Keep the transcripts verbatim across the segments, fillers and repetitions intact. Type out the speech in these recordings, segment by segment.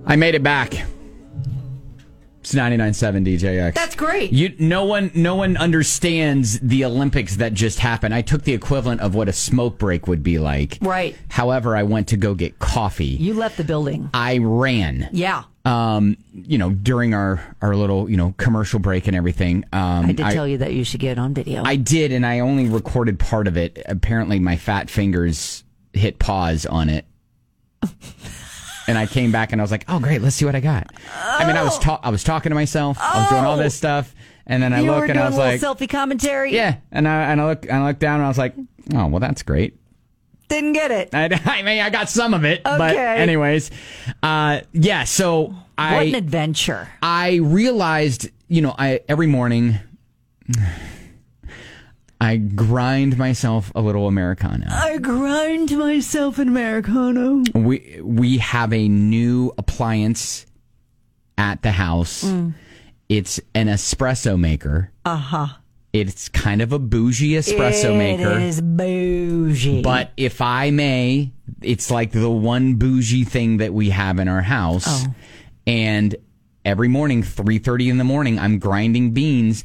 I made it back. It's ninety-nine point seven D J X. That's great. You, no one, no one understands the Olympics that just happened. I took the equivalent of what a smoke break would be like. Right. However, I went to go get coffee. You left the building. I ran. Yeah. Um, you know, during our, our little, you know, commercial break and everything. Um, I did I, tell you that you should get on video. I did, and I only recorded part of it. Apparently, my fat fingers hit pause on it. And I came back and I was like, "Oh, great! Let's see what I got." Oh. I mean, I was ta- I was talking to myself. Oh. I was doing all this stuff, and then I you look and I was like, "Selfie commentary." Yeah, and I and I look and I look down and I was like, "Oh, well, that's great." Didn't get it. I, I mean, I got some of it, okay. But anyways, uh, yeah. So I what an adventure! I realized, you know, I every morning. I grind myself a little Americano. I grind myself an Americano. We we have a new appliance at the house. Mm. It's an espresso maker. Uh-huh. It's kind of a bougie espresso it maker. It is bougie. But if I may, it's like the one bougie thing that we have in our house. Oh. And every morning, three thirty in the morning, I'm grinding beans.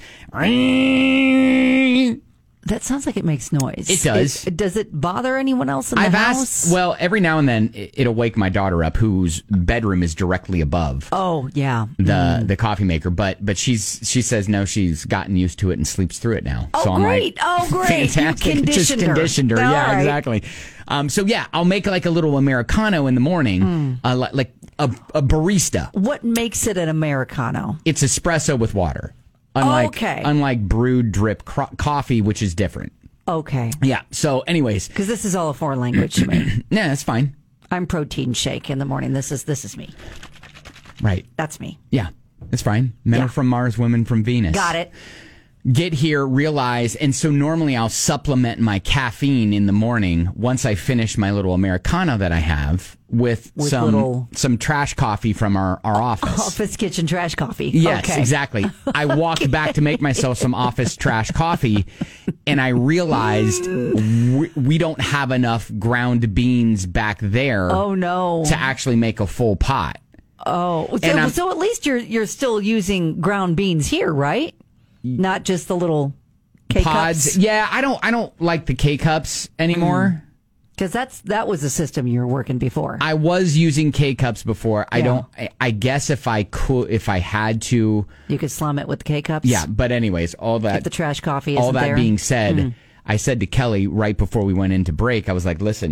That sounds like it makes noise. It does. It, does it bother anyone else in the I've house? asked, well, every now and then it'll wake my daughter up, whose bedroom is directly above. Oh, yeah. The mm. the coffee maker, but but she's she says no, she's gotten used to it and sleeps through it now. Oh, so I'm great! Like, oh, great! Fantastic! You conditioned Just conditioned her. her. Yeah, right. exactly. Um, so yeah, I'll make like a little Americano in the morning, mm. uh, like, like a, a barista. What makes it an Americano? It's espresso with water, unlike okay. unlike brewed drip cro- coffee, which is different. Okay. Yeah. So, anyways, because this is all a foreign language to me. Yeah, that's fine. I'm protein shake in the morning. This is this is me. Right. That's me. Yeah, it's fine. Men yeah. are from Mars, women from Venus. Got it. Get here, realize, and so normally I'll supplement my caffeine in the morning once I finish my little Americano that I have with, with some little... some trash coffee from our, our office. Office kitchen trash coffee. Yes, okay. exactly. I walked okay. back to make myself some office trash coffee, and I realized we, we don't have enough ground beans back there. Oh no! To actually make a full pot. Oh, so, so at least you're you're still using ground beans here, right? Not just the little K pods. Cups. Yeah, I don't. I don't like the K cups anymore. Because that's that was the system you were working before. I was using K cups before. I yeah. don't. I, I guess if I could, if I had to, you could slum it with the K cups. Yeah, but anyways, all that. If the trash coffee. All that there. being said, mm. I said to Kelly right before we went into break, I was like, "Listen,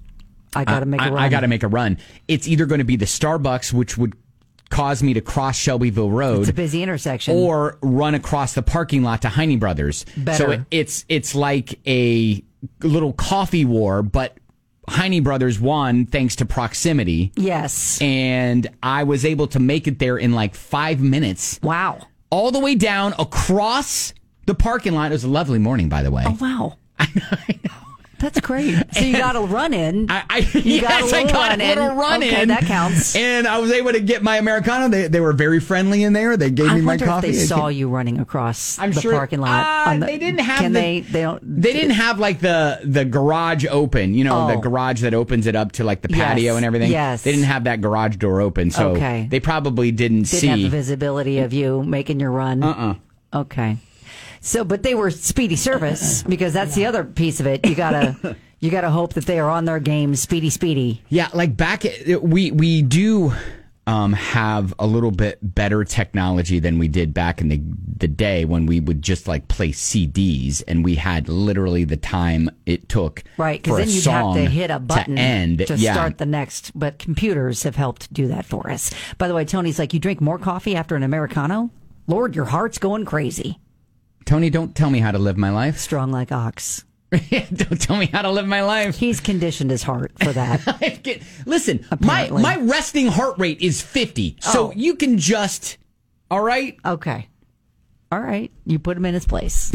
I got to make a run. I, I got to make a run. It's either going to be the Starbucks, which would cause me to cross Shelbyville Road. It's a busy intersection. Or run across the parking lot to Heine Brothers. Better. So it, it's it's like a little coffee war, but Heine Brothers won thanks to proximity. Yes. And I was able to make it there in like five minutes. Wow. All the way down across the parking lot. It was a lovely morning, by the way. Oh, wow. I know. I know. That's great. So you got a run in. I, I, you yes, got a little I got run a little in. run okay, in. That counts. And I was able to get my Americano. They they were very friendly in there. They gave I me my wonder coffee. If they I saw could, you running across I'm the sure, parking lot. Uh, on the, they didn't have. Can the, they? They don't. They didn't have like the the garage open. You know, oh. the garage that opens it up to like the patio yes. and everything. Yes. They didn't have that garage door open, so okay. they probably didn't, didn't see. have the visibility of you making your run. Uh uh Okay. So, but they were speedy service because that's the other piece of it. You gotta, you gotta hope that they are on their game, speedy, speedy. Yeah, like back, we we do um, have a little bit better technology than we did back in the the day when we would just like play C Ds and we had literally the time it took. Right, because then you'd have to hit a button to end to yeah. start the next. But computers have helped do that for us. By the way, Tony's like, you drink more coffee after an Americano? Lord, your heart's going crazy. Tony, don't tell me how to live my life. Strong like ox. Don't tell me how to live my life. He's conditioned his heart for that. Listen, Apparently. my my resting heart rate is fifty, so oh. you can just, all right? Okay. All right. You put him in his place.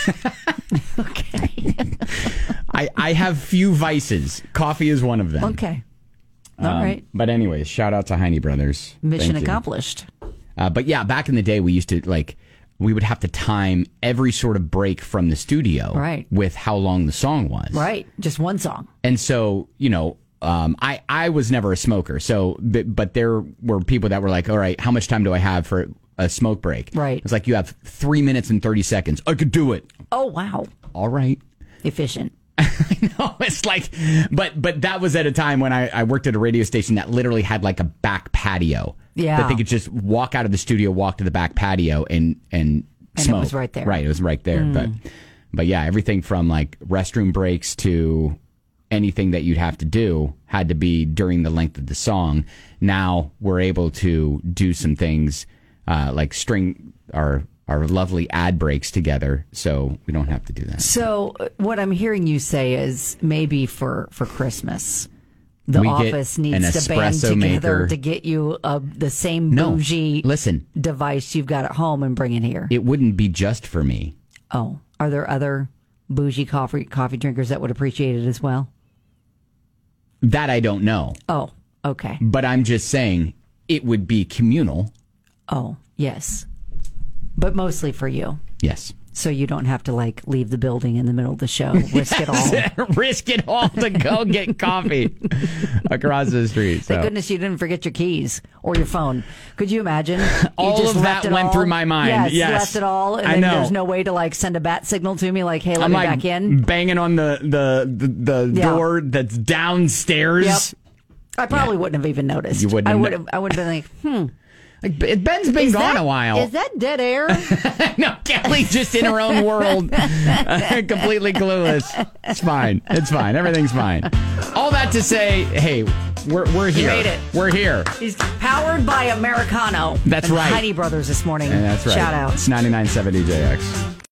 Okay. I, I have few vices. Coffee is one of them. Okay. All um, right. But anyways, shout out to Heine Brothers. Mission Thank accomplished. Uh, but yeah, back in the day, we used to like... we would have to time every sort of break from the studio right. with how long the song was. Right. Just one song. And so, you know, um, I, I was never a smoker. So, but, but there were people that were like, all right, how much time do I have for a smoke break? Right. It's like, you have three minutes and thirty seconds. I could do it. Oh, wow. All right. Efficient. I know. It's like, but, but that was at a time when I, I worked at a radio station that literally had like a back patio. Yeah. That they could just walk out of the studio, walk to the back patio and, and, And smoke. it was right there. Right. It was right there. Mm. But, but yeah, everything from like restroom breaks to anything that you'd have to do had to be during the length of the song. Now we're able to do some things, uh, like string our, our lovely ad breaks together. So we don't have to do that. So uh, what I'm hearing you say is maybe for, for Christmas, the We get office an needs to band espresso together maker. to get you uh, the same No, bougie listen. device you've got at home and bring it here. It wouldn't be just for me. Oh, are there other bougie coffee coffee drinkers that would appreciate it as well? That I don't know. Oh, okay. But I'm just saying it would be communal. Oh, yes. But mostly for you. Yes. So you don't have to like leave the building in the middle of the show, risk it all. Risk it all to go get coffee across the street. So. Thank goodness you didn't forget your keys or your phone. Could you imagine? You All just of left that it went all? through my mind. Yes, Yes. left it all, and I then know. there's no way to like send a bat signal to me, like, "Hey, let I'm me like back in." banging on the the the, the Yeah. door that's downstairs. Yep. I probably Yeah. wouldn't have even noticed. You wouldn't I have would kno- have. I would have been like, "Hmm, Like Ben's been is gone that- a while. Is that dead air?" No, Kelly's just in her own world, completely clueless. It's fine. It's fine. Everything's fine. All that to say, hey, we're we're here. made it. We're here. He's powered by Americano. That's and right. Heidi Brothers this morning. And that's right. Shout out. It's ninety-nine point seven D J X.